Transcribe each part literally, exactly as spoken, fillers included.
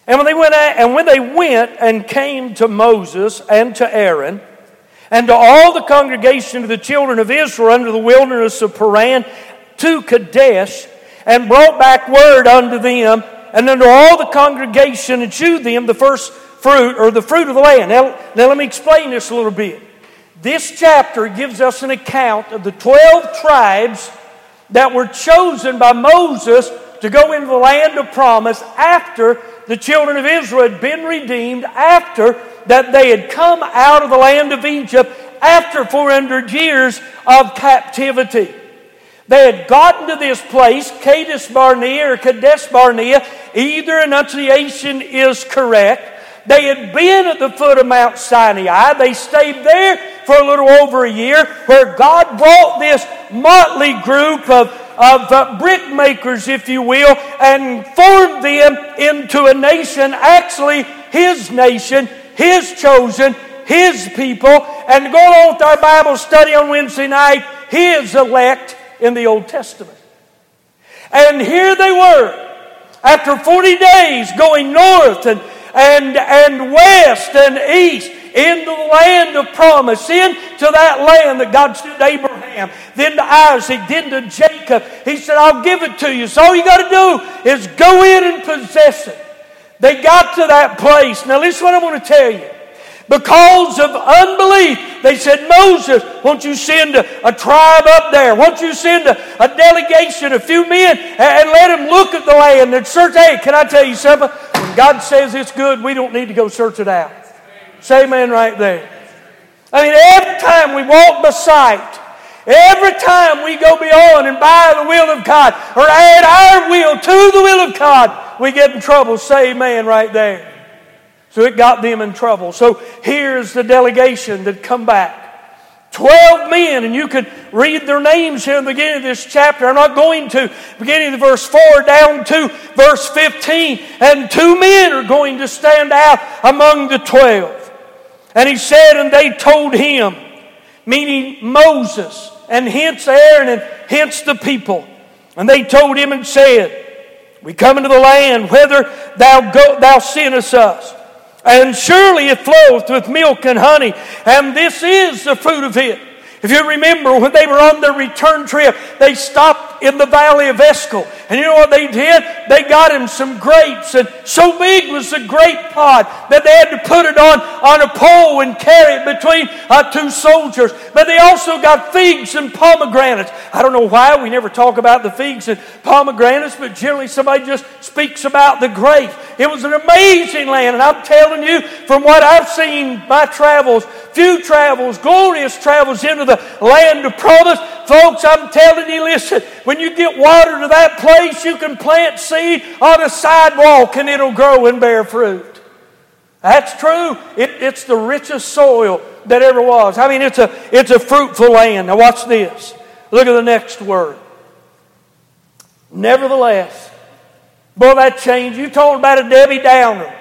And when they went out, and when they went and came to Moses and to Aaron and to all the congregation of the children of Israel under the wilderness of Paran to Kadesh, and brought back word unto them and unto all the congregation, and shewed them the first fruit, or the fruit of the land. Now, now let me explain this a little bit. This chapter gives us an account of the twelve tribes that were chosen by Moses to go into the land of promise after the children of Israel had been redeemed, after that they had come out of the land of Egypt after four hundred years of captivity. They had gotten to this place, Kadesh Barnea or Kadesh Barnea, either enunciation is correct. They had been at the foot of Mount Sinai. They stayed there for a little over a year, where God brought this motley group of, of uh, brick makers, if you will, and formed them into a nation, actually His nation, His chosen, His people. And to go on with our Bible study on Wednesday night, His elect in the Old Testament. And here they were, after forty days going north and and and west and east into the land of promise, into that land that God said to Abraham, then to Isaac, then to Jacob. He said, I'll give it to you. So all you got to do is go in and possess it. They got to that place. Now listen what I want to tell you. Because of unbelief, they said, Moses, won't you send a, a tribe up there? Won't you send a, a delegation, a few men, and, and let them look at the land and search? Hey, can I tell you something? When God says it's good, we don't need to go search it out. Say amen right there. I mean, every time we walk by sight, every time we go beyond and by the will of God, or add our will to the will of God, we get in trouble. Say amen right there. So it got them in trouble. So here's the delegation that come back. Twelve men, and you could read their names here in the beginning of this chapter. I'm not going to. Beginning of verse four down to verse fifteen. And two men are going to stand out among the twelve. And he said, and they told him, meaning Moses, and hence Aaron, and hence the people. And they told him and said, we come into the land whither thou, go, thou sentest us. And surely it floweth with milk and honey, and this is the fruit of it. If you remember, when they were on their return trip, they stopped in the valley of Eshcol. And you know what they did? They got him some grapes. And so big was the grape pod that they had to put it on, on a pole and carry it between uh, two soldiers. But they also got figs and pomegranates. I don't know why we never talk about the figs and pomegranates, but generally somebody just speaks about the grapes. It was an amazing land. And I'm telling you, from what I've seen, my travels, few travels, glorious travels into the land of promise. Folks, I'm telling you, listen, when you get water to that place, you can plant seed on a sidewalk and it'll grow and bear fruit. That's true. It, it's the richest soil that ever was. I mean, it's a, it's a fruitful land. Now watch this. Look at the next word. Nevertheless. Boy, that changed. You talking about a Debbie Downer.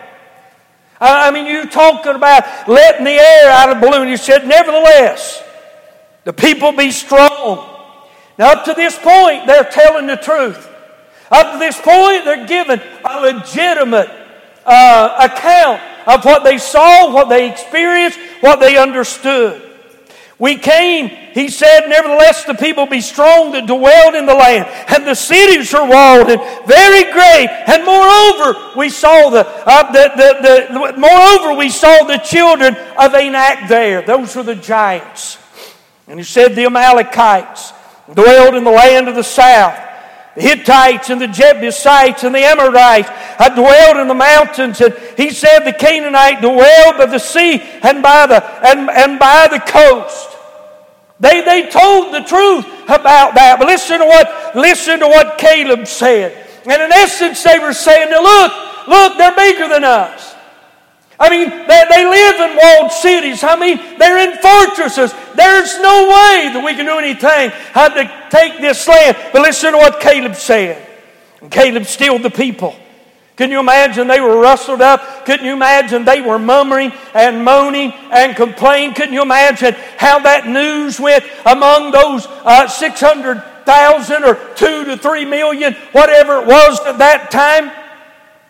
I mean, you talking about letting the air out of the balloon. You said, nevertheless, the people be strong. Now, up to this point, they're telling the truth. Up to this point, they're giving a legitimate uh, account of what they saw, what they experienced, what they understood. We came, he said, nevertheless, the people be strong that dwelled in the land, and the cities are walled and very great. And moreover, we saw the, uh, the, the, the moreover we saw the children of Anak there. Those were the giants. And he said the Amalekites dwelled in the land of the south. The Hittites and the Jebusites and the Amorites had dwelled in the mountains. And he said the Canaanite dwelled by the sea and by the and, and by the coast. They they told the truth about that. But listen to what listen to what Caleb said. And in essence, they were saying, now look, look, they're bigger than us. I mean, they, they live in walled cities. I mean, they're in fortresses. There's no way that we can do anything how to take this land. But listen to what Caleb said. And Caleb stilled the people. Can you imagine they were rustled up? Couldn't you imagine they were murmuring and moaning and complaining? Couldn't you imagine how that news went among those uh, six hundred thousand or two to three million, whatever it was at that time?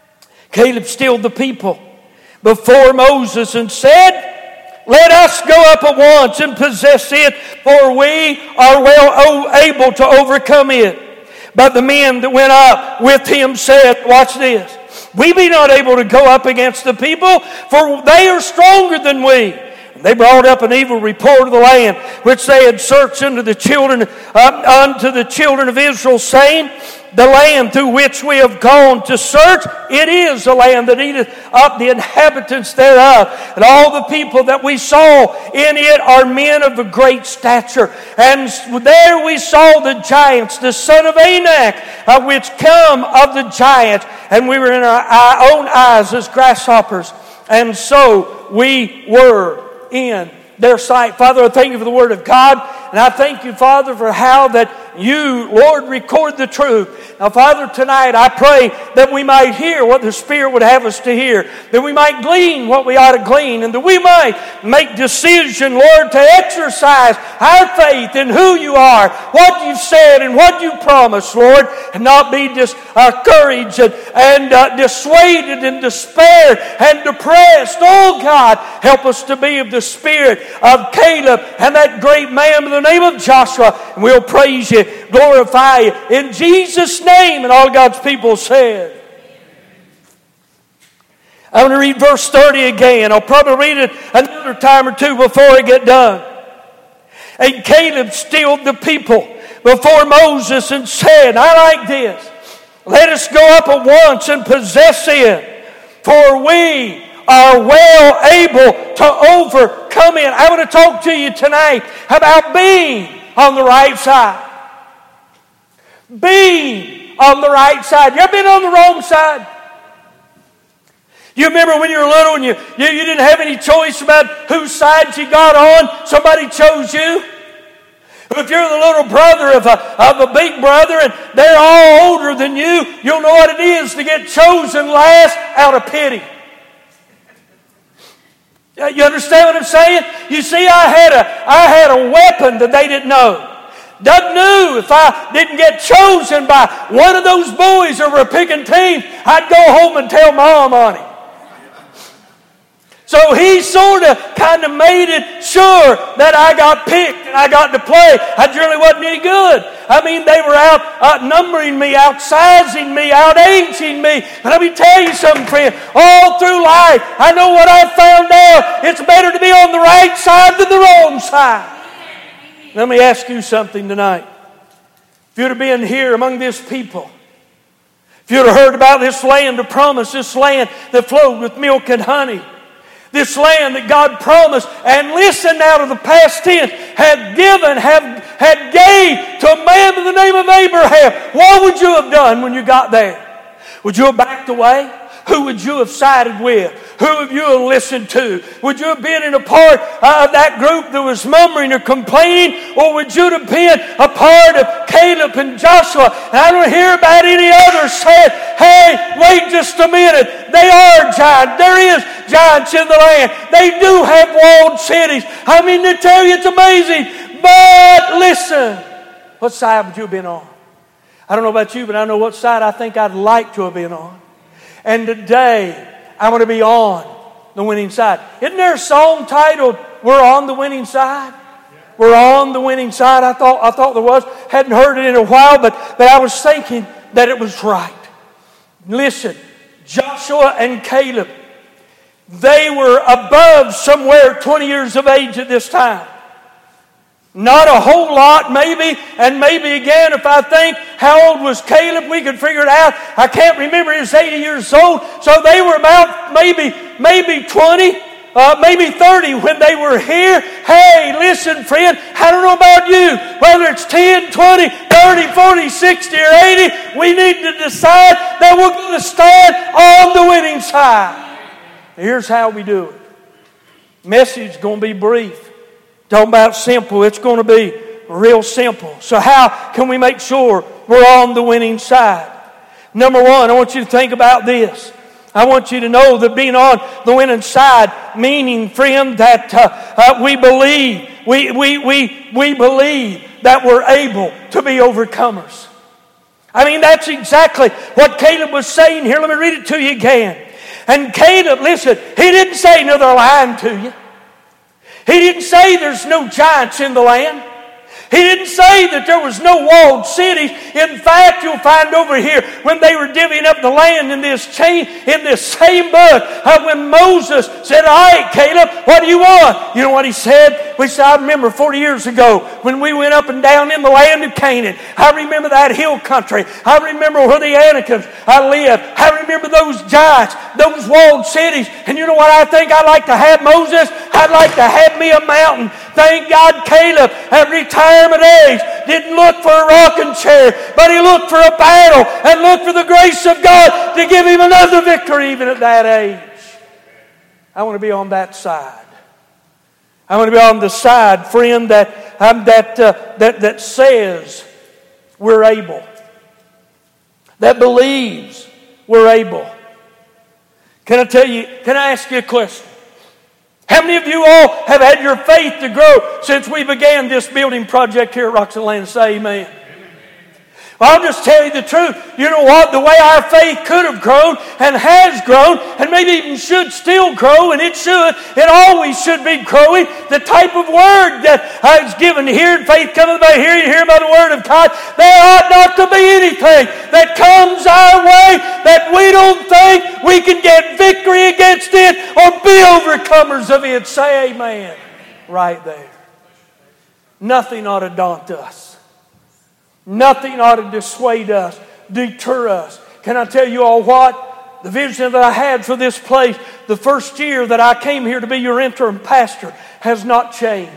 Caleb stilled the people before Moses and said, "Let us go up at once and possess it, for we are well able to overcome it." But the men that went up with him said, watch this, "We be not able to go up against the people, for they are stronger than we." And they brought up an evil report of the land which they had searched unto the children uh, unto the children of Israel, saying, "The land through which we have gone to search, it is a land that eateth up the inhabitants thereof. And all the people that we saw in it are men of a great stature. And there we saw the giants, the son of Anak, uh, which come of the giants. And we were in our, our own eyes as grasshoppers. And so we were in their sight." Father, I thank you for the Word of God. And I thank you, Father, for how that you, Lord, record the truth. Now, Father, tonight I pray that we might hear what the Spirit would have us to hear, that we might glean what we ought to glean, and that we might make decision, Lord, to exercise our faith in who you are, what you've said, and what you promised, Lord, and not be discouraged and, and uh, dissuaded and despaired and depressed. Oh, God, help us to be of the spirit of Caleb and that great man in the name of Joshua, and we'll praise you, glorify you in Jesus' name. And all God's people said. I'm going to read verse thirty again. I'll probably read it another time or two before I get done. "And Caleb stilled the people before Moses and said," I like this, "Let us go up at once and possess it, for we are well able to overcome it." I want to talk to you tonight about being on the right side. Being on the right side. You ever been on the wrong side? You remember when you were little and you, you, you didn't have any choice about whose side you got on? Somebody chose you. If you're the little brother of a, of a big brother and they're all older than you, you'll know what it is to get chosen last out of pity. You understand what I'm saying? You see, I had a, I had a weapon that they didn't know. Doug knew if I didn't get chosen by one of those boys over a picking team, I'd go home and tell Mom on him. So he sort of kind of made it sure that I got picked and I got to play. I really wasn't any good. I mean, they were out outnumbering me, outsizing me, outaging me. But let me tell you something, friend. All through life, I know what I found out. It's better to be on the right side than the wrong side. Let me ask you something tonight. If you'd have been here among this people, if you'd have heard about this land of promise, this land that flowed with milk and honey, this land that God promised, and listen now to the past tense, had given, have, had gave to a man by the name of Abraham. What would you have done when you got there? Would you have backed away? Who would you have sided with? Who would you have listened to? Would you have been in a part of that group that was murmuring or complaining? Or would you have been a part of Caleb and Joshua? And I don't hear about any others saying, "Hey, wait just a minute. They are giants. There is giants in the land. They do have walled cities." I mean, to tell you, it's amazing. But listen, what side would you have been on? I don't know about you, but I know what side I think I'd like to have been on. And today, I want to be on the winning side. Isn't there a song titled, "We're on the winning side"? We're on the winning side. I thought I thought there was. Hadn't heard it in a while, but, but I was thinking that it was right. Listen, Joshua and Caleb, they were above somewhere twenty years of age at this time. Not a whole lot, maybe, and maybe again, if I think how old was Caleb, we could figure it out. I can't remember, he was eighty years old, so they were about maybe, maybe twenty, uh, maybe thirty when they were here. Hey, listen, friend, I don't know about you, whether it's ten, twenty, thirty, forty, sixty, or eighty, we need to decide that we're going to stand on the winning side. Here's how we do it. Message is going to be brief. Talking about simple, it's going to be real simple. So how can we make sure we're on the winning side? Number one, I want you to think about this. I want you to know that being on the winning side, meaning, friend, that uh, uh, we believe, we, we, we, we believe that we're able to be overcomers. I mean, that's exactly what Caleb was saying here. Let me read it to you again. And Caleb, listen, he didn't say, no, they're lying to you. He didn't say there's no giants in the land. He didn't say that there was no walled cities. In fact, you'll find over here when they were divvying up the land in this chain, in this same book, uh, when Moses said, all right, Caleb, what do you want? You know what he said? We said, I remember forty years ago when we went up and down in the land of Canaan. I remember that hill country. I remember where the Anakims I lived. I remember those giants, those walled cities. And you know what I think I'd like to have, Moses? I'd like to have me a mountain. Thank God Caleb at retirement age didn't look for a rocking chair, but he looked for a battle and looked for the grace of God to give him another victory even at that age. I want to be on that side. I want to be on the side, friend, that um, that uh, that that says we're able, that believes we're able. Can I tell you? Can I ask you a question? How many of you all have had your faith to grow since we began this building project here at Roxanne? Say amen. Well, I'll just tell you the truth. You know what? The way our faith could have grown and has grown and maybe even should still grow, and it should, it always should be growing. The type of word that is given here, faith cometh by hearing, hearing by the word of God. There ought not to be anything that comes our way that we don't think we can get victory against it or be overcomers of it. Say amen. Right there. Nothing ought to daunt us. Nothing ought to dissuade us, deter us. Can I tell you all what? The vision that I had for this place the first year that I came here to be your interim pastor has not changed.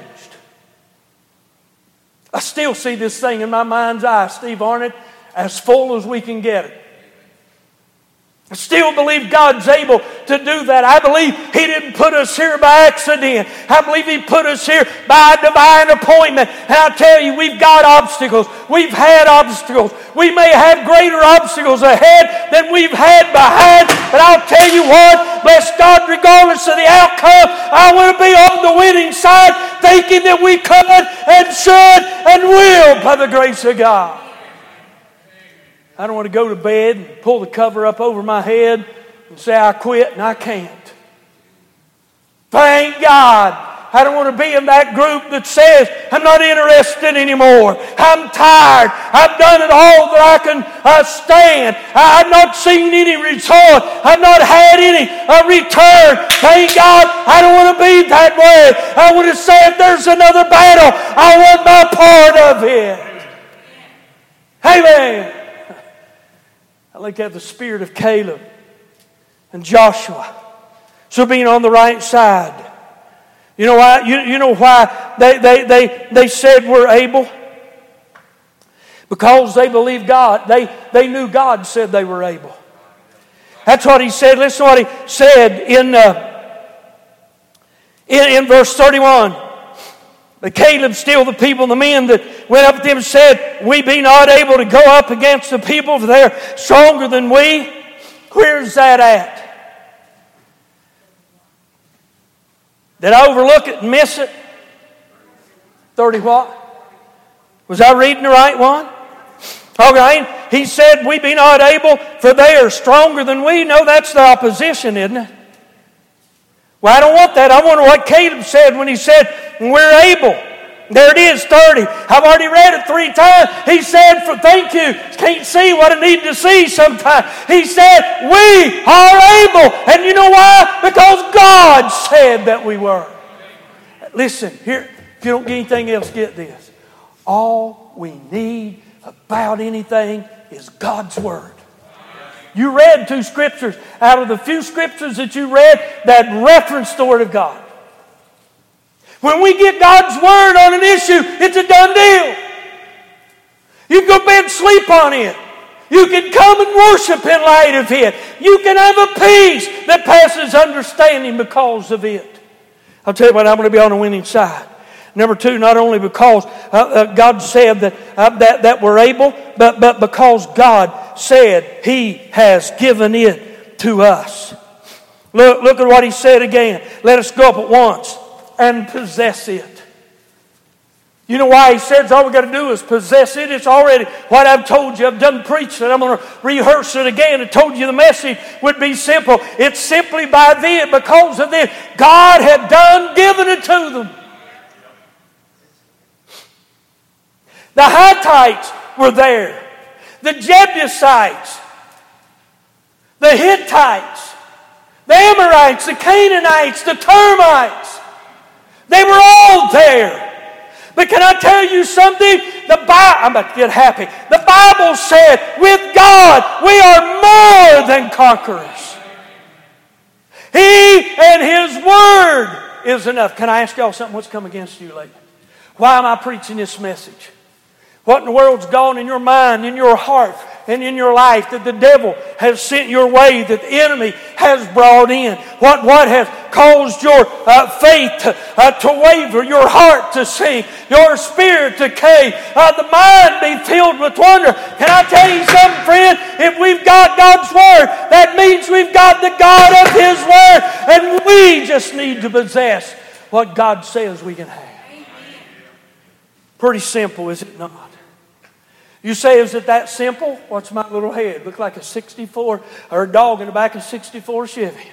I still see this thing in my mind's eye, Steve Arnott, as full as we can get it. I still believe God's able to do that. I believe He didn't put us here by accident. I believe He put us here by a divine appointment. And I'll tell you, we've got obstacles. We've had obstacles. We may have greater obstacles ahead than we've had behind. But I'll tell you what, bless God, regardless of the outcome, I want to be on the winning side, thinking that we could and should and will by the grace of God. I don't want to go to bed and pull the cover up over my head and say I quit, and I can't. Thank God. I don't want to be in that group that says, I'm not interested anymore. I'm tired. I've done it all that I can uh, stand. I, I've not seen any result. I've not had any uh, return. Thank God. I don't want to be that way. I want to say if there's another battle, I want my part of it. Amen. I look at the spirit of Caleb and Joshua. So being on the right side. You know why? You, you know why they, they, they, they said we're able? Because they believed God. They, they knew God said they were able. That's what He said. Listen to what He said in, uh, in, in verse thirty-one. But Caleb still the people, the men that went up to them and said, we be not able to go up against the people, for they are stronger than we. Where's that at? Did I overlook it and miss it? thirty what? Was I reading the right one? Okay. He said, we be not able, for they are stronger than we. No, that's the opposition, isn't it? Well, I don't want that. I want what Caleb said when he said, we're able. There it is, thirty. I've already read it three times. He said, for thank you. Can't see what I need to see sometimes. He said, we are able. And you know why? Because God said that we were. Listen, here, if you don't get anything else, get this. All we need about anything is God's Word. You read two scriptures out of the few scriptures that you read that reference the Word of God. When we get God's Word on an issue, it's a done deal. You can go to bed and sleep on it. You can come and worship in light of it. You can have a peace that passes understanding because of it. I'll tell you what, I'm going to be on the winning side. Number two, not only because uh, uh, God said that, uh, that that we're able, but, but because God said He has given it to us. Look, look at what He said again. Let us go up at once and possess it. You know why he says all we got to do is possess it? It's already what I've told you. I've done preached it. I'm going to rehearse it again. I told you the message would be simple. It's simply by this, because of this, God had done given it to them. The Hittites were there. The Jebusites. The Hittites. The Amorites. The Canaanites. The Termites. They were all there. But can I tell you something? The Bible, I'm about to get happy. The Bible said, with God, we are more than conquerors. He and His Word is enough. Can I ask y'all something? What's come against you lately? Why am I preaching this message? What in the world's gone in your mind, in your heart, and in your life that the devil has sent your way, that the enemy has brought in? What, what has caused your uh, faith to, uh, to waver, your heart to sink, your spirit to cave, uh, the mind be filled with wonder? Can I tell you something, friend? If we've got God's Word, that means we've got the God of His Word, and we just need to possess what God says we can have. Pretty simple, is it not? You say, is it that simple? What's my little head? Look like a sixty-four, or a dog in the back of a sixty-four Chevy.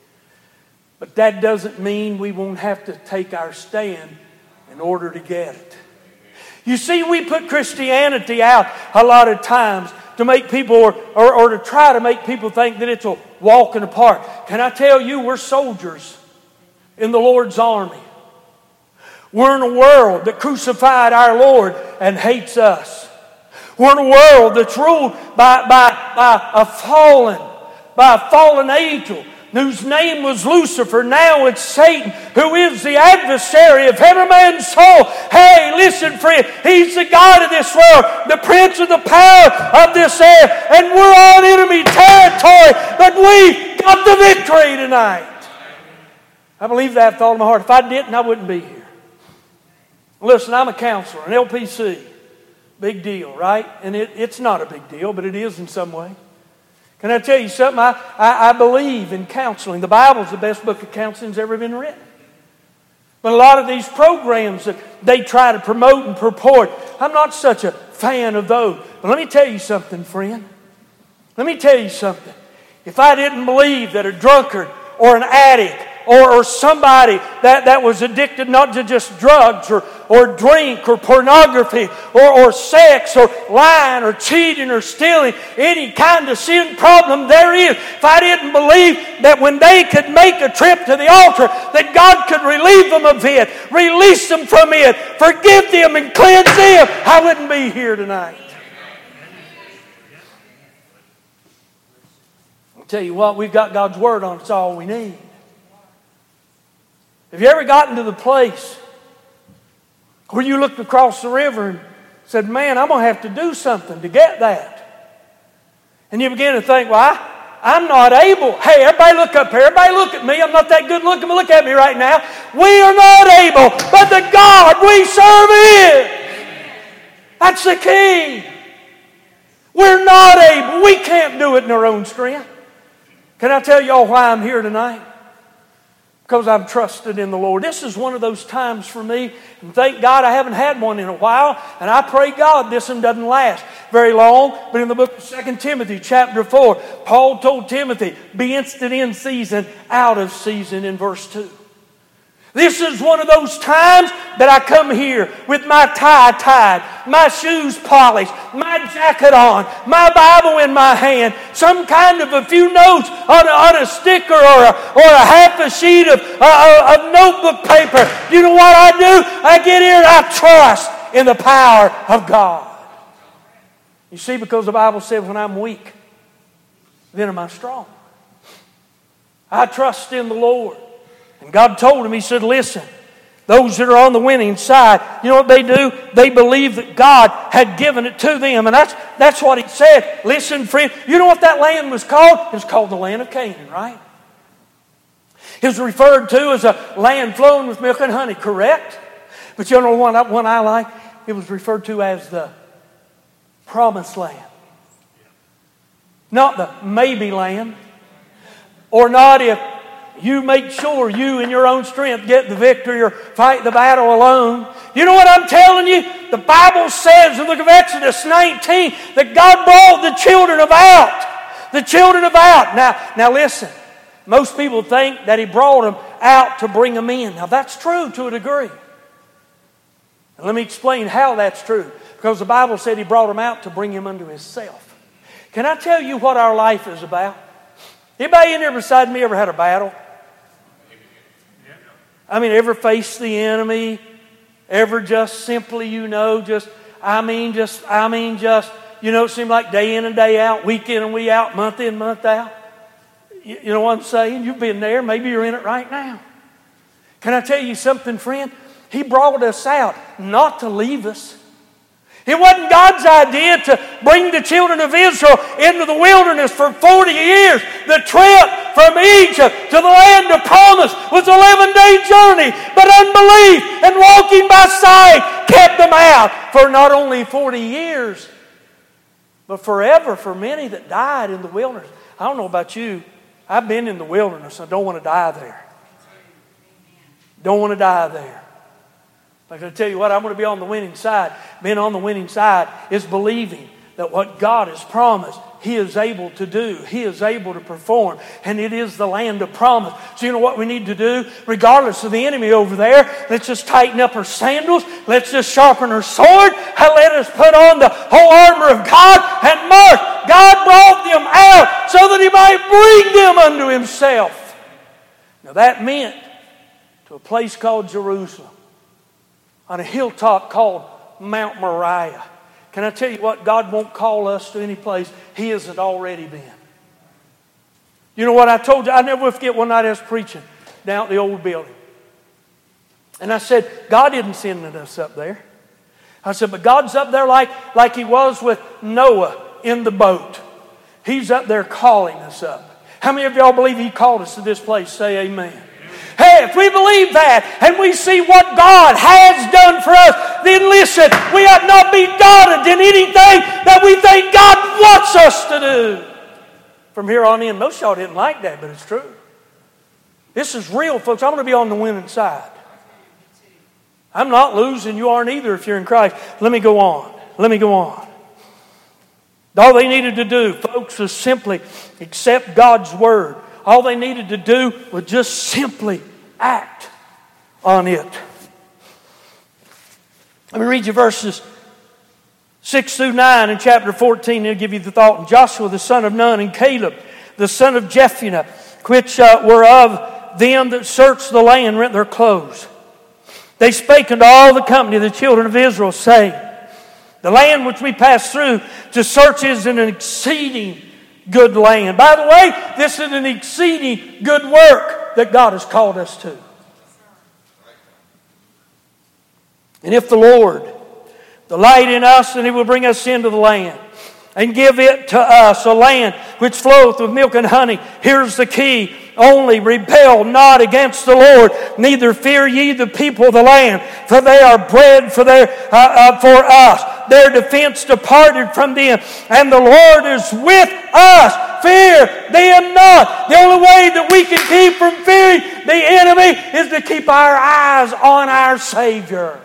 But that doesn't mean we won't have to take our stand in order to get it. You see, we put Christianity out a lot of times to make people, or, or, or to try to make people think that it's a walk in the park. Can I tell you, we're soldiers in the Lord's army. We're in a world that crucified our Lord and hates us. We're in a world that's ruled by, by, by a fallen, by a fallen angel whose name was Lucifer. Now it's Satan, who is the adversary of every man's soul. Hey, listen, friend, he's the God of this world, the prince of the power of this air, and we're on enemy territory, but we got the victory tonight. I believe that with all of my heart. If I didn't, I wouldn't be here. Listen, I'm a counselor, an L P C. Big deal, right? And it, it's not a big deal, but it is in some way. Can I tell you something? I, I, I believe in counseling. The Bible's the best book of counseling that's ever been written. But a lot of these programs that they try to promote and purport, I'm not such a fan of those. But let me tell you something, friend. Let me tell you something. If I didn't believe that a drunkard or an addict Or, or somebody that, that was addicted not to just drugs or, or drink or pornography or, or sex or lying or cheating or stealing, any kind of sin problem there is. If I didn't believe that when they could make a trip to the altar, that God could relieve them of it, release them from it, forgive them and cleanse them, I wouldn't be here tonight. I'll tell you what, we've got God's Word on. It's all we need. Have you ever gotten to the place where you looked across the river and said, man, I'm going to have to do something to get that? And you begin to think, well, I, I'm not able. Hey, everybody look up here. Everybody look at me. I'm not that good looking, but look at me right now. We are not able, but the God we serve is. That's the key. We're not able. We can't do it in our own strength. Can I tell y'all why I'm here tonight? Because I'm trusted in the Lord. This is one of those times for me, and thank God I haven't had one in a while, and I pray God this one doesn't last very long. But in the book of Second Timothy chapter four, Paul told Timothy, be instant in season, out of season, in verse two. This is one of those times that I come here with my tie tied, my shoes polished, my jacket on, my Bible in my hand, some kind of a few notes on a, on a sticker or a, or a half a sheet of, uh, of notebook paper. You know what I do? I get here and I trust in the power of God. You see, because the Bible says when I'm weak, then am I strong. I trust in the Lord. And God told him, He said, listen, those that are on the winning side, you know what they do? They believe that God had given it to them. And that's, that's what He said. Listen, friend, you know what that land was called? It was called the land of Canaan, right? It was referred to as a land flowing with milk and honey, correct? But you know one, one I like? It was referred to as the promised land. Not the maybe land. Or not if you make sure you in your own strength get the victory or fight the battle alone. You know what I'm telling you? The Bible says in the book of Exodus nineteen that God brought the children of out. The children of out. Now, now listen. Most people think that He brought them out to bring them in. Now that's true to a degree. And let me explain how that's true. Because the Bible said He brought them out to bring them unto Himself. Can I tell you what our life is about? Anybody in there beside me ever had a battle? I mean, ever faced the enemy? Ever just simply, you know, just, I mean, just, I mean, just, you know, it seemed like day in and day out, week in and week out, month in, month out. You, you know what I'm saying? You've been there. Maybe you're in it right now. Can I tell you something, friend? He brought us out not to leave us. It wasn't God's idea to bring the children of Israel into the wilderness for forty years. The trip from Egypt to the land of promise was an eleven-day journey. But unbelief and walking by sight kept them out for not only forty years, but forever for many that died in the wilderness. I don't know about you. I've been in the wilderness. I don't want to die there. Don't want to die there. But I tell you what, I'm going to be on the winning side. Being on the winning side is believing that what God has promised, He is able to do. He is able to perform. And it is the land of promise. So you know what we need to do? Regardless of the enemy over there, let's just tighten up our sandals. Let's just sharpen our sword. And let us put on the whole armor of God and march. God brought them out so that He might bring them unto Himself. Now that meant to a place called Jerusalem, on a hilltop called Mount Moriah. Can I tell you what? God won't call us to any place He hasn't already been. You know what I told you? I never will forget one night I was preaching down at the old building. And I said, God isn't sending us up there. I said, but God's up there like, like He was with Noah in the boat. He's up there calling us up. How many of y'all believe He called us to this place? Say amen. Hey, if we believe that and we see what God has done for us, then listen, we ought not be dogged in anything that we think God wants us to do. From here on in, most of y'all didn't like that, but it's true. This is real, folks. I'm going to be on the winning side. I'm not losing. You aren't either if you're in Christ. Let me go on. Let me go on. All they needed to do, folks, was simply accept God's Word. All they needed to do was just simply act on it. Let me read you verses six through nine in chapter fourteen. It'll give you the thought. And Joshua the son of Nun and Caleb the son of Jephunneh, which uh, were of them that searched the land, rent their clothes. They spake unto all the company of the children of Israel, saying, the land which we passed through to search is an exceeding good land. By the way, this is an exceeding good work that God has called us to. And if the Lord delight in us, then He will bring us into the land and give it to us, a land which floweth with milk and honey. Here's the key. Only rebel not against the Lord, neither fear ye the people of the land, for they are bread for their uh, uh, for us. Their defense departed from them, and the Lord is with us. Fear them not. The only way that we can keep from fearing the enemy is to keep our eyes on our Savior.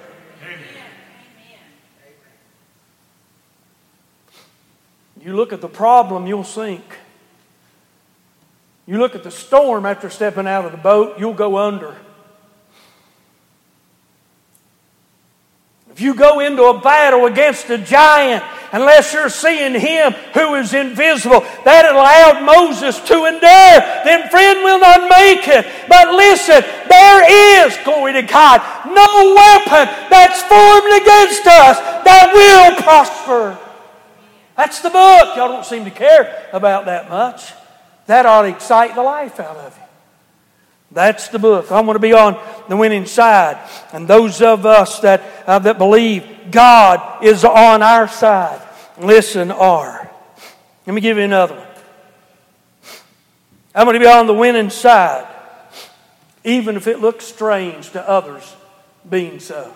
You look at the problem, you'll sink. You look at the storm after stepping out of the boat, you'll go under. If you go into a battle against a giant, unless you're seeing Him who is invisible, that allowed Moses to endure, then friend will not make it. But listen, there is, glory to God, no weapon that's formed against us that will prosper. That's the book. Y'all don't seem to care about that much. That ought to excite the life out of you. That's the book. I want to be on the winning side. And those of us that, uh, that believe God is on our side, listen, are. Let me give you another one. I'm going to be on the winning side, even if it looks strange to others being so.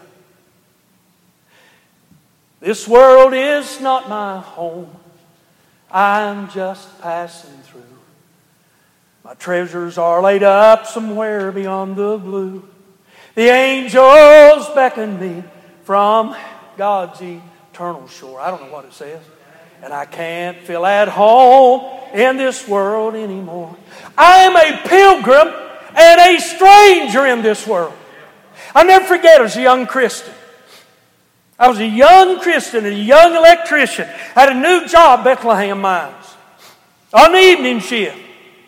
This world is not my home. I'm just passing through. My treasures are laid up somewhere beyond the blue. The angels beckon me from God's eternal shore. I don't know what it says. And I can't feel at home in this world anymore. I am a pilgrim and a stranger in this world. I'll never forget as a young Christian. I was a young Christian and a young electrician. I had a new job, Bethlehem Mines, on the evening shift.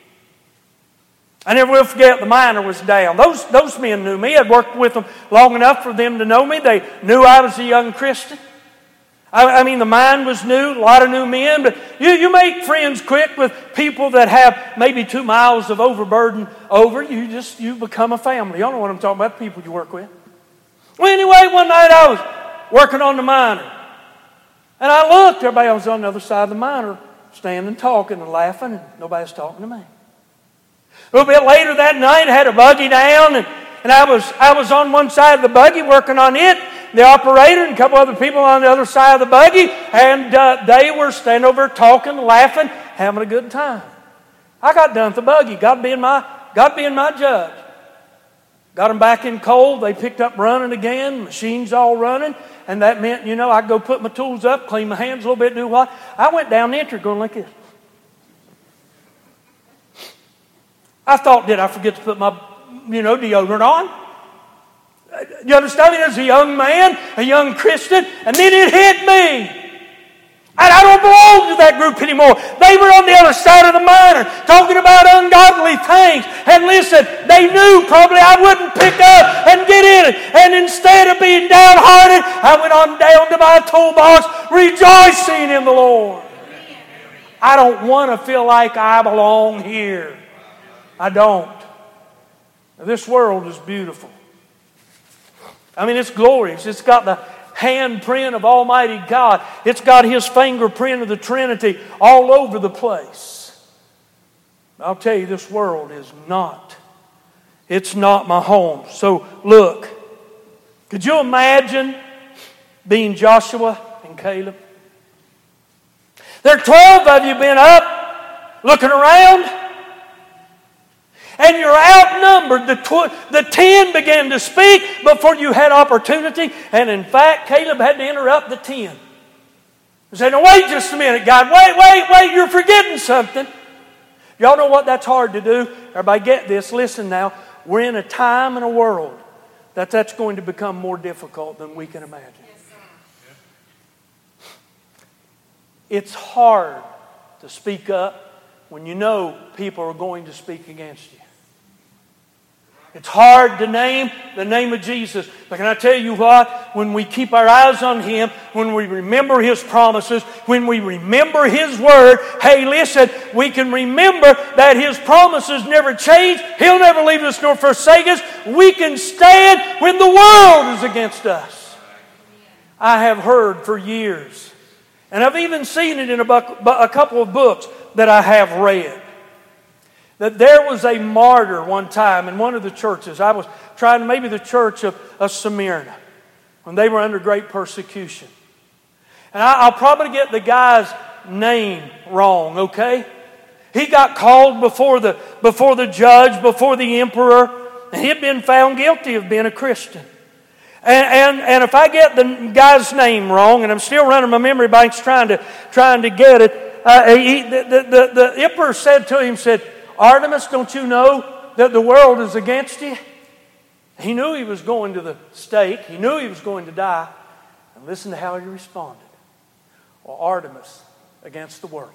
I never will forget the miner was down. Those, those men knew me. I'd worked with them long enough for them to know me. They knew I was a young Christian. I, I mean, the mine was new, a lot of new men. But you, you make friends quick with people that have maybe two miles of overburden over. You just, you become a family. Y'all know what I'm talking about, the people you work with. Well, anyway, one night I was working on the miner. And I looked, everybody was on the other side of the miner, standing talking and laughing, and nobody's talking to me. A little bit later that night, I had a buggy down, and, and I was I was on one side of the buggy working on it. The operator and a couple other people on the other side of the buggy, and uh, they were standing over talking, laughing, having a good time. I got done with the buggy, God being my, God being my judge. Got them back in coal. They picked up running again, machines all running, and that meant, you know, I'd go put my tools up, clean my hands a little bit, do what? I went down the entry going like this. I thought, did I forget to put my, you know, deodorant on? You understand me? As a young man, a young Christian, and then it hit me. And I don't belong to that group anymore. They were on the other side of the miner talking about ungodly things. And listen, they knew probably I wouldn't pick up and get in it. And instead of being downhearted, I went on down to my toolbox rejoicing in the Lord. I don't want to feel like I belong here. I don't. This world is beautiful. I mean, it's glorious. It's got the handprint of Almighty God. It's got His fingerprint of the Trinity all over the place. I'll tell you, this world is not. It's not my home. So look, could you imagine being Joshua and Caleb? There are twelve of you been up, looking around. And you're outnumbered. The, tw- the ten began to speak before you had opportunity. And in fact, Caleb had to interrupt the ten. He said, "No, wait just a minute, God. Wait, wait, wait. You're forgetting something." Y'all know what that's hard to do? Everybody get this. Listen now. We're in a time and a world that that's going to become more difficult than we can imagine. It's hard to speak up when you know people are going to speak against you. It's hard to name the name of Jesus. But can I tell you what? When we keep our eyes on Him, when we remember His promises, when we remember His Word, hey, listen, we can remember that His promises never change. He'll never leave us nor forsake us. We can stand when the world is against us. I have heard for years, and I've even seen it in a, bu- a couple of books that I have read, that there was a martyr one time in one of the churches. I was trying, maybe the church of, of Smyrna, when they were under great persecution. And I, I'll probably get the guy's name wrong, okay? He got called before the, before the judge, before the emperor, and he had been found guilty of being a Christian. And, and, and if I get the guy's name wrong, and I'm still running my memory banks trying to, trying to get it, uh, he, the, the, the, the emperor said to him, said, "Artemis, don't you know that the world is against you?" He knew he was going to the stake. He knew he was going to die. And listen to how he responded. Well, Artemis against the world.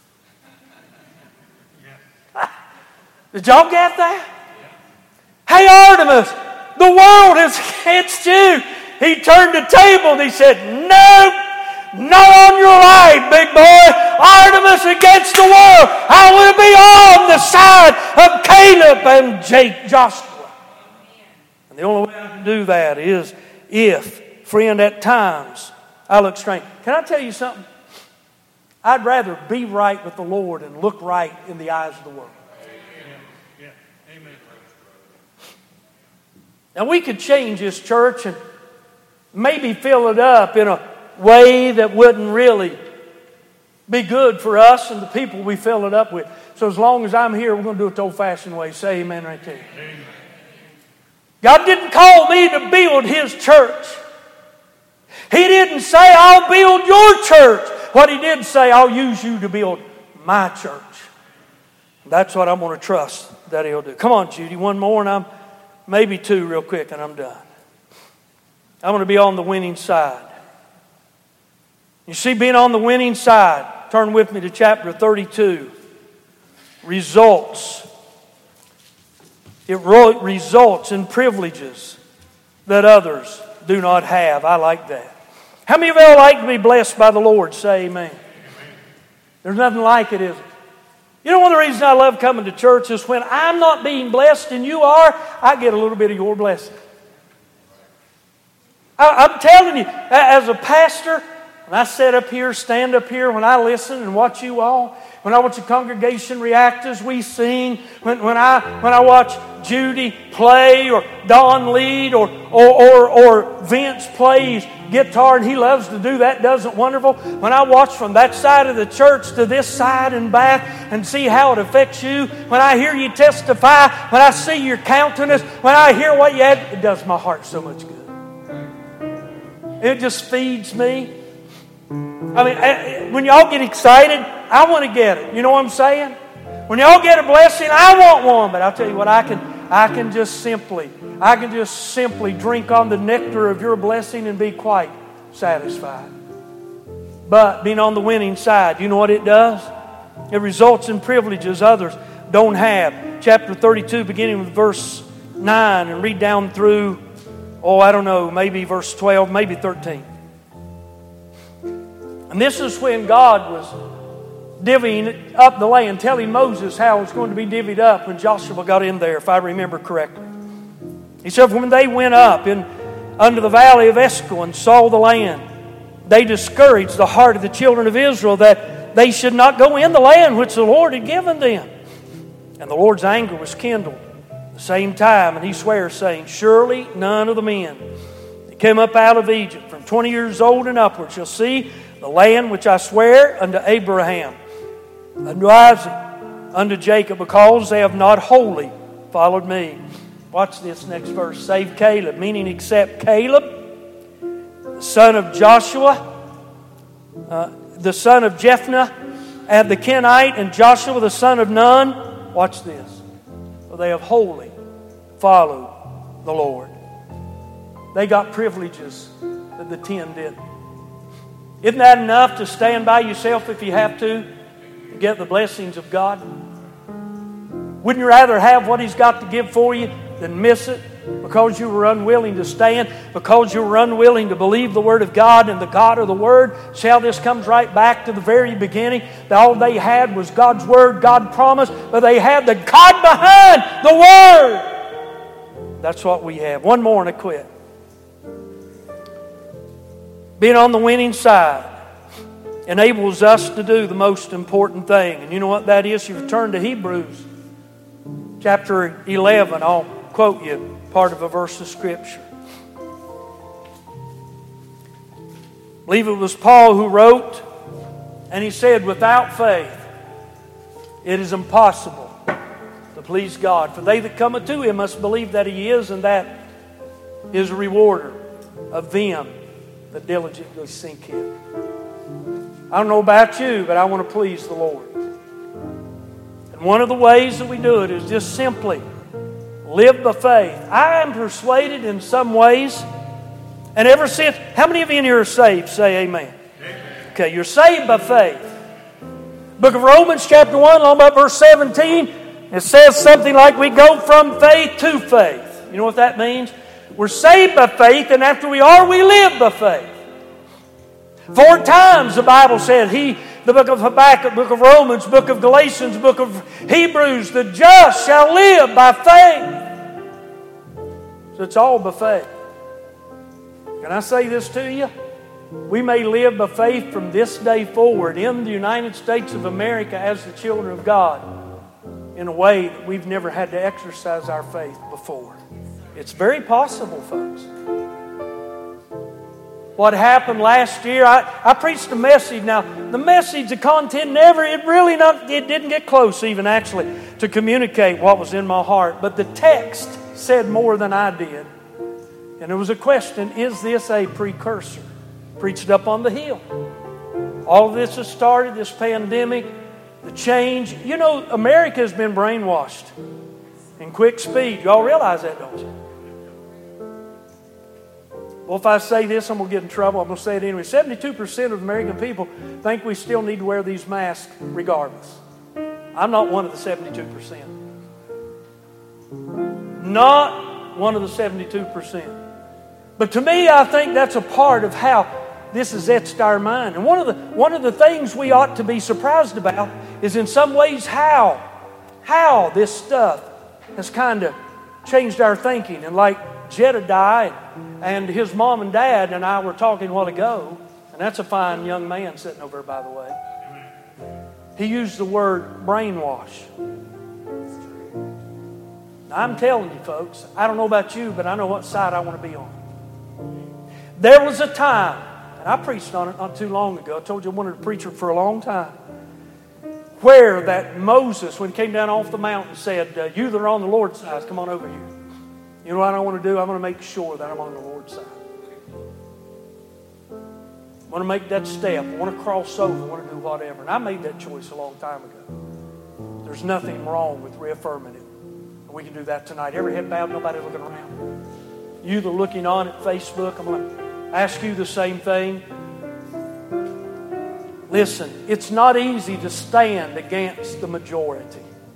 Yeah. Did y'all get that? Yeah. "Hey, Artemis, the world is against you." He turned the table and he said, "Nope. Not on your life, big boy. Artemis against the world. I want to be on the side of Caleb and Jake, Joshua." And the only way I can do that is if, friend, at times I look strange. Can I tell you something? I'd rather be right with the Lord and look right in the eyes of the world. Yeah. Yeah. Amen. Now we could change this church and maybe fill it up in a way that wouldn't really be good for us and the people we fill it up with. So as long as I'm here, we're going to do it the old-fashioned way. Say amen right there. Amen. God didn't call me to build His church. He didn't say, I'll build your church. What He did say, I'll use you to build my church. That's what I'm going to trust that He'll do. Come on, Judy, one more, and I'm maybe two real quick, and I'm done. I'm going to be on the winning side. You see, being on the winning side, turn with me to chapter thirty-two. Results. It results in privileges that others do not have. I like that. How many of you like to be blessed by the Lord? Say amen. Amen. There's nothing like it, is it? You know, one of the reasons I love coming to church is when I'm not being blessed and you are, I get a little bit of your blessing. I, I'm telling you, as a pastor, when I sit up here, stand up here, when I listen and watch you all, when I watch the congregation react as we sing, when, when I when I watch Judy play or Don lead or or, or or Vince plays guitar and he loves to do that, does it wonderful? When I watch from that side of the church to this side and back and see how it affects you, when I hear you testify, when I see your countenance, when I hear what you had, it does my heart so much good. It just feeds me. I mean, when y'all get excited, I want to get it. You know what I'm saying? When y'all get a blessing, I want one. But I'll tell you what, I can, I can just simply, I can just simply drink on the nectar of your blessing and be quite satisfied. But being on the winning side, you know what it does? It results in privileges others don't have. Chapter thirty-two, beginning with verse nine, and read down through, oh, I don't know, maybe verse twelve, maybe thirteen. And this is when God was divvying up the land, telling Moses how it was going to be divvied up when Joshua got in there, if I remember correctly. He said, when they went up in under the valley of Eshcol and saw the land, they discouraged the heart of the children of Israel that they should not go in the land which the Lord had given them. And the Lord's anger was kindled at the same time, and He swears, saying, surely none of the men that came up out of Egypt from twenty years old and upward shall see the land which I swear unto Abraham, unto Isaac, unto Jacob, because they have not wholly followed me. Watch this next verse. Save Caleb, meaning except Caleb, the son of Joshua, uh, the son of Jephthah, and the Kenite, and Joshua, the son of Nun. Watch this. For they have wholly followed the Lord. They got privileges that the ten didn't. Isn't that enough to stand by yourself if you have to, to get the blessings of God? Wouldn't you rather have what He's got to give for you than miss it because you were unwilling to stand, because you were unwilling to believe the Word of God and the God of the Word? See how this comes right back to the very beginning, that all they had was God's Word, God promised, but they had the God behind the Word. That's what we have. One more and I quit. Being on the winning side enables us to do the most important thing. And you know what that is? You turn to Hebrews chapter eleven. I'll quote you part of a verse of Scripture. I believe it was Paul who wrote, and he said, without faith it is impossible to please God. For they that come unto Him must believe that He is, and that is a rewarder of them that diligently seek Him. I don't know about you, but I want to please the Lord. And one of the ways that we do it is just simply live by faith. I am persuaded in some ways, and ever since, how many of you in here are saved? Say amen. Amen. Okay, you're saved by faith. Book of Romans chapter one, along about verse seventeen, it says something like we go from faith to faith. You know what that means? We're saved by faith, and after we are, we live by faith. Four times the Bible said, He, the book of Habakkuk, book of Romans, book of Galatians, book of Hebrews, the just shall live by faith. So it's all by faith. Can I say this to you? We may live by faith from this day forward in the United States of America as the children of God in a way that we've never had to exercise our faith before. It's very possible, folks. what happened last year. I, I preached a message. Now, the message, the content never, it really not, it didn't get close even actually to communicate what was in my heart. But the text said more than I did. And it was a question, is this a precursor? Preached up on the hill. All of this has started, this pandemic, the change. You know, America has been brainwashed in quick speed. Y'all realize that, don't you? Well, if I say this, I'm going to get in trouble. I'm going to say it anyway. seventy-two percent of American people think we still need to wear these masks regardless. I'm not one of the seventy-two percent. Not one of the seventy-two percent. But to me, I think that's a part of how this has etched our mind. And one of the one of the things we ought to be surprised about is in some ways how, how this stuff has kind of changed our thinking. And like Jedediah and his mom and dad and I were talking a while ago, and that's a fine young man sitting over there, by the way. He used the word brainwash. Now, I'm telling you, folks, I don't know about you, but I know what side I want to be on. There was a time, and I preached on it not too long ago. I told you I wanted to preach it for a long time. Where that Moses, when he came down off the mountain, said, uh, you that are on the Lord's side, come on over here. You know what I want to do? I want to make sure that I'm on the Lord's side. I want to make that step. I want to cross over. I want to do whatever. And I made that choice a long time ago. There's nothing wrong with reaffirming it. And we can do that tonight. Every head bowed, nobody looking around. You that are looking on at Facebook, I'm going to ask you the same thing. Listen, it's not easy to stand against the majority.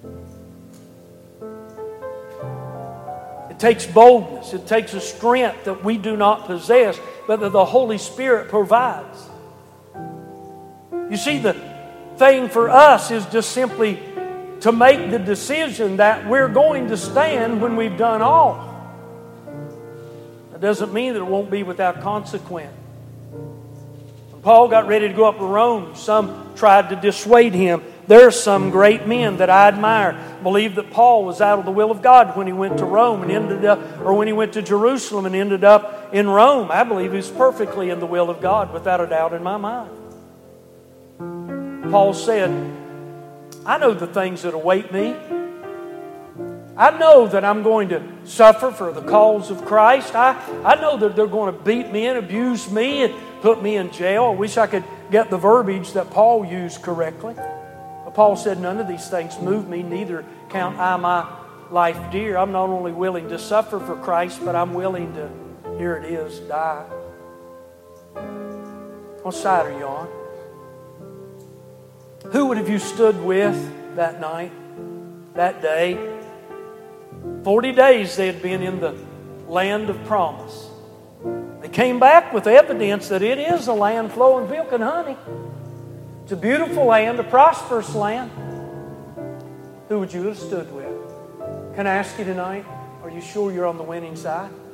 It takes boldness. It takes a strength that we do not possess, but that the Holy Spirit provides. You see, the thing for us is just simply to make the decision that we're going to stand when we've done all. That doesn't mean that it won't be without consequence. When Paul got ready to go up to Rome, some tried to dissuade him. There are some great men that I admire believe that Paul was out of the will of God when he went to Rome and ended up, or when he went to Jerusalem and ended up in Rome. I believe he was perfectly in the will of God, without a doubt in my mind. Paul said, I know the things that await me. I know that I'm going to suffer for the cause of Christ. I, I know that they're going to beat me and abuse me and put me in jail. I wish I could get the verbiage that Paul used correctly. But Paul said, none of these things move me, neither count I my life dear. I'm not only willing to suffer for Christ, but I'm willing to, here it is, die. What side are you on? Who would have you stood with that night, that day? Forty days they had been in the land of promise. They came back with evidence that it is a land flowing milk and honey. It's a beautiful land, a prosperous land. Who would you have stood with? Can I ask you tonight, are you sure you're on the winning side?